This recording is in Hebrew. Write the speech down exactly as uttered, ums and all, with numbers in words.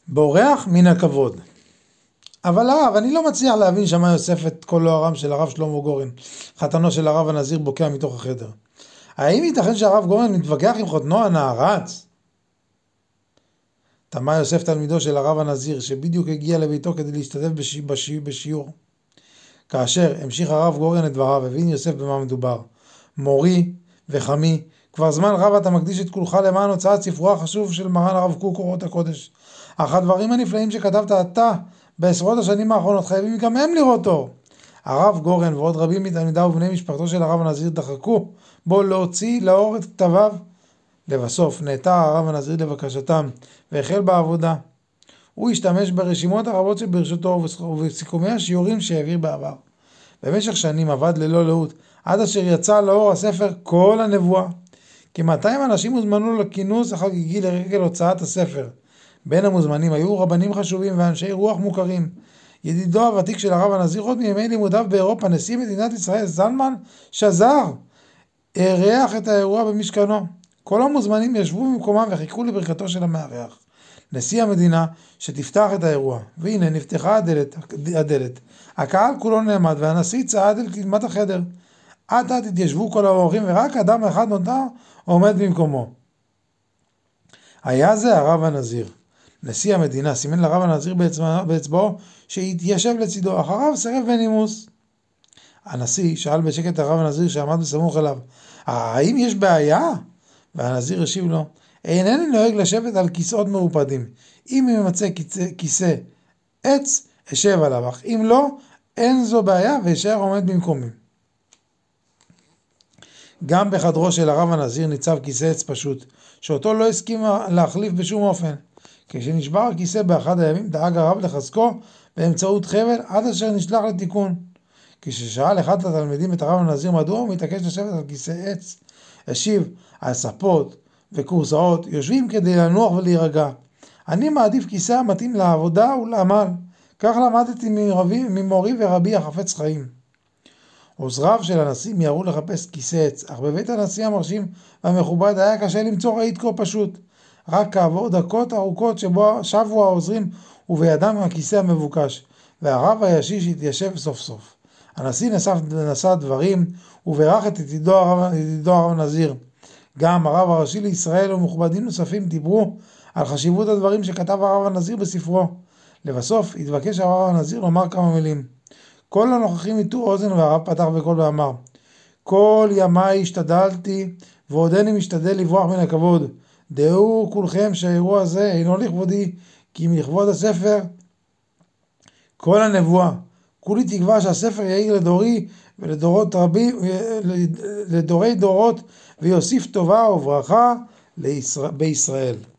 בורח מן הכבוד. אבל הרב, אני לא מצליח להבין שמה יוסף את קולו הרם של הרב שלמה גורן, חתנו של הרב הנזיר בוקע מתוך החדר. האם ייתכן שהרב גורן מתווכח עם חותנו הנערץ? תמה יוסף תלמידו של הרב הנזיר, שבדיוק הגיע לביתו כדי להשתתף בשי, בשי, בשיעור. כאשר המשיך הרב גורן את דבריו, הבין יוסף במה מדובר. מורי וחמי, כבר זמן רב אתה מקדיש את כולך למען הוצאת ספרו החשוב של מרן הרב קוק אורות הקודש. אך הדברים הנפלאים שכתבת אתה בעשרות השנים האחרונות חייבים גם הם לראות אור. הרב גורן ועוד רבים מתלמידיו ובני משפחתו של הרב הנזיר דחקו בו להוציא לאור את כתביו. לבסוף נעתר הרב הנזיר לבקשתם והחל בעבודה. הוא השתמש ברשימות הרבות שברשותו ובסיכומי השיעורים שהעביר בעבר. במשך שנים עבד ללא לאות, עד אשר יצא לאור הספר כל הנבואה. כ-מאתיים אנשים הוזמנו לכינוס החגיגי לרגל הוצאת הספר. בין המוזמנים היו רבנים חשובים ואנשי רוח מוכרים. ידידו הוותיק של הרב הנזיר עוד מימי לימודיו באירופה, נשיא מדינת ישראל זלמן שזר, אירח את האירוע במשכנו. כל המוזמנים ישבו במקומם וחיכו לברכתו של המארח. נשיא המדינה שתפתח את האירוע. והנה נפתחה הדלת, הדלת. הקהל כולו נעמד והנשיא צעד אל קדמת החדר. עד עד התיישבו כל האורחים ורק אדם אחד נותר עומד במקומו. היה זה הרב הנזיר. נשיא המדינה סימן לרב הנזיר באצבעו שהתיישב לצידו, אחריו סירב בנימוס. הנשיא שאל בשקט הרב הנזיר שעמד בסמוך אליו, האם יש בעיה? והנזיר השיב לו, אינני נוהג לשבת על כיסאות מרופדים. אם ימצא כיסא עץ, אשב עליו, אך אם לא, אין זו בעיה ואשאר עומד במקומי. גם בחדרו של הרב הנזיר ניצב כיסא עץ פשוט, שאותו לא הסכים להחליף בשום אופן. כשנשבר הכיסא באחד הימים, דאג הרב לחזקו באמצעות חבל עד אשר נשלח לתיקון. כששאל אחד התלמידים את הרב הנזיר מדוע הוא מתעקש לשבת על כיסא עץ, השיב, על ספות וקורסאות יושבים כדי לנוח ולהירגע. אני מעדיף כיסא המתאים לעבודה ולעמל. כך למדתי ממורי ורבי החפץ חיים. עוזריו של הנשיא מיהרו לחפש כיסא עץ, אך בבית הנשיא המרשים והמכובד היה קשה למצוא רהיט כה פשוט. רק כעבור דקות ארוכות שבו שבו העוזרים ובידם הכיסא המבוקש, והרב הישיש התיישב סוף סוף. הנשיא נשא, נשא דברים וברך את ידידו הרב, ידידו הרב הנזיר. גם הרב הראשי לישראל ומכובדים נוספים דיברו על חשיבות הדברים שכתב הרב הנזיר בספרו. לבסוף התבקש הרב הנזיר לומר כמה מילים. כל הנוכחים יטו אוזן והרב פתח בקול ואמר, כל ימיי השתדלתי ועודני משתדל לברוח מן הכבוד. דעו כולכם שהאירוע הזה אינו לכבודי, כי מלכבוד הספר כל הנבואה. כולי תקווה שהספר יעיר לדורי ולדורות רבים, לדורי דורות, ויוסיף טובה וברכה בישראל.